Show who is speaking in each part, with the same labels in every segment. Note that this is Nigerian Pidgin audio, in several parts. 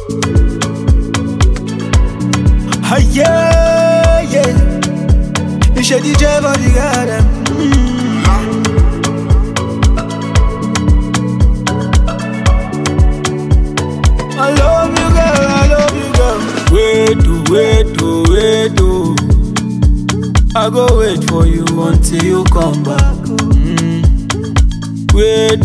Speaker 1: Yeah, yeah. You should DJ body got them. I love you, girl. I love you, girl. Wait. I go wait for you until you come back. Wait.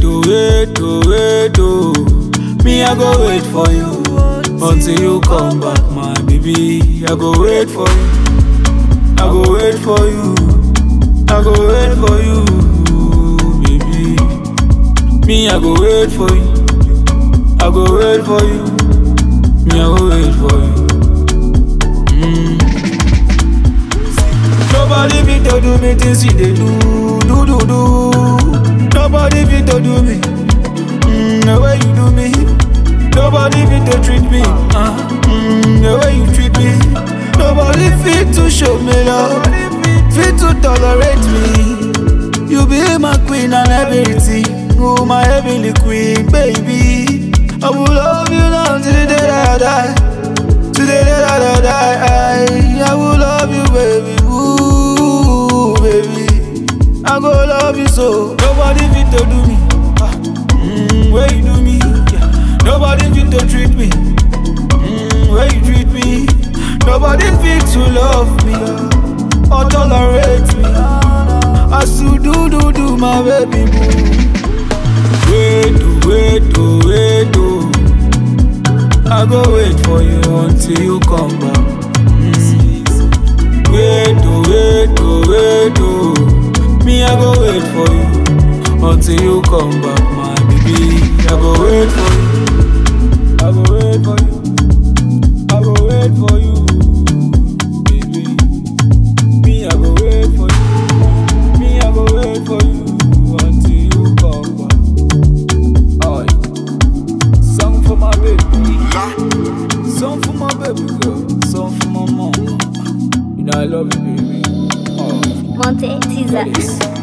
Speaker 1: Me, I go wait for you until you come back, my baby. I go wait for you. I go wait for you. I go wait for you, baby. Me, I go wait for you. I go wait for you. Me, I go wait for you. Nobody fit to do me things you dey do. Nobody fit to do me the way you do me. Nobody fit to treat me the way you treat me. Nobody fit to show me love, fit to tolerate me. You be my queen and everything. Oh, my heavenly queen, baby. I will love you now till the day that I die. Till the day that I die, I will love you, baby. Ooh, baby. I go love you so. Nobody fit to do me where you do me. Yeah. Nobody fit to treat me where you treat me. Nobody fit to love me or tolerate me as you do, my baby boo. Wait. I go wait for you until you come back. Wait. Me, I go wait for you until you come back, my baby. I go wait for you. I go wait for you. I go wait for you, baby. Me, I go wait for you. Me, I go wait for you until you come back. Alright. Song for my baby. Song for my baby girl. Song for my mama. You know I love you, baby.
Speaker 2: Monte Tiza.